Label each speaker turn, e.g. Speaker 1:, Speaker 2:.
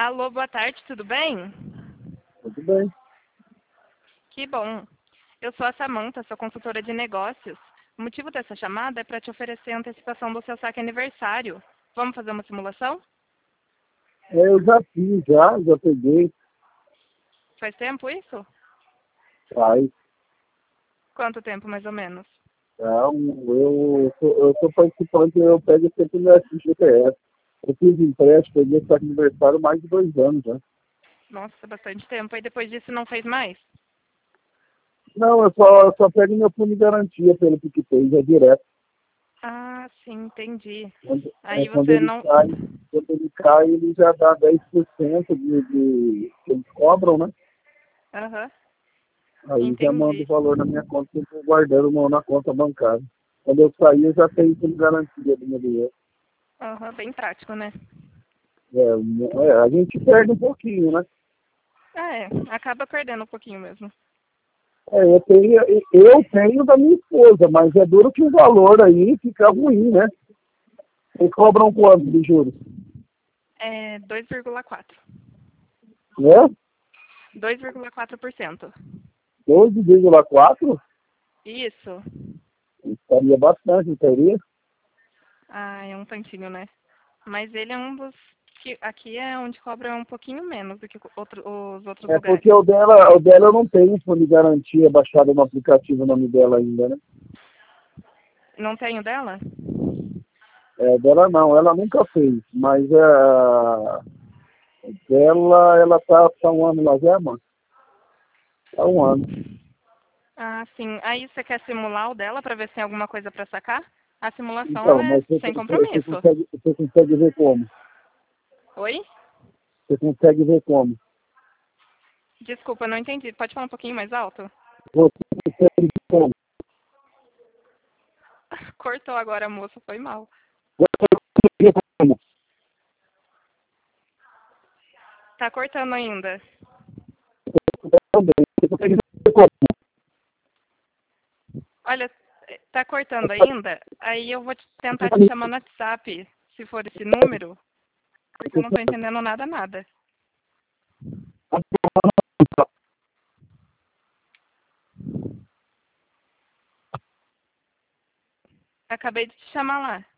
Speaker 1: Alô, boa tarde, tudo bem?
Speaker 2: Tudo bem.
Speaker 1: Que bom. Eu sou a Samanta, sou consultora de negócios. O motivo dessa chamada é para te oferecer a antecipação do seu saque aniversário. Vamos fazer uma simulação?
Speaker 2: Eu já fiz, já peguei,
Speaker 1: Faz tempo isso?
Speaker 2: faz.
Speaker 1: Quanto tempo, mais ou menos?
Speaker 2: Eu sou participante, eu pego sempre no FGTS. Eu fiz empréstimo, peguei esse aniversário há mais de 2 anos já.
Speaker 1: Nossa, bastante tempo. Aí depois disso não fez mais?
Speaker 2: Não, eu só pego meu fundo de garantia pelo PicPay, já direto.
Speaker 1: Ah, sim, entendi.
Speaker 2: Quando,
Speaker 1: Aí
Speaker 2: quando
Speaker 1: você
Speaker 2: ele
Speaker 1: não...
Speaker 2: cai, quando ele cai, ele já dá 10% que eles cobram, né?
Speaker 1: Aham,
Speaker 2: Aí já manda o
Speaker 1: entendi.
Speaker 2: valor na minha conta, que eu estou guardando na conta bancária. Quando eu sair, eu já tenho fundo de garantia do meu dinheiro.
Speaker 1: Aham, bem prático, né?
Speaker 2: A gente perde um pouquinho, né?
Speaker 1: É, acaba perdendo um pouquinho mesmo.
Speaker 2: Eu tenho da minha esposa, mas é duro que o valor aí fica ruim, né? Eles cobram quanto de juros?
Speaker 1: É 2,4.
Speaker 2: Né?
Speaker 1: 2,4%.
Speaker 2: 12,4?
Speaker 1: Isso.
Speaker 2: Estaria bastante, estaria.
Speaker 1: Ah, é um tantinho, né? Mas ele é um dos que aqui é onde cobra um pouquinho menos do que os outros
Speaker 2: É
Speaker 1: lugares.
Speaker 2: porque o dela eu não tenho fundo de garantia baixado no aplicativo o nome dela ainda, né?
Speaker 1: Não tem o dela?
Speaker 2: Dela não, ela nunca fez, mas dela, ela tá um ano lá já, mano. Tá um ano.
Speaker 1: Ah, sim. Aí você quer simular o dela para ver se tem alguma coisa para sacar? A simulação ela
Speaker 2: Então,
Speaker 1: é
Speaker 2: mas você,
Speaker 1: sem
Speaker 2: você, você
Speaker 1: compromisso.
Speaker 2: consegue, você consegue ver como?
Speaker 1: Oi?
Speaker 2: Você consegue ver como?
Speaker 1: Desculpa, não entendi. Pode falar um pouquinho mais alto?
Speaker 2: Você consegue ver como?
Speaker 1: Cortou agora, moça. Foi mal.
Speaker 2: Ver como?
Speaker 1: Tá cortando ainda.
Speaker 2: Também. Você consegue ver como?
Speaker 1: Olha, tá cortando ainda? Aí eu vou tentar te chamar no WhatsApp, se for esse número, porque eu não tô entendendo nada, nada. Acabei de te chamar lá.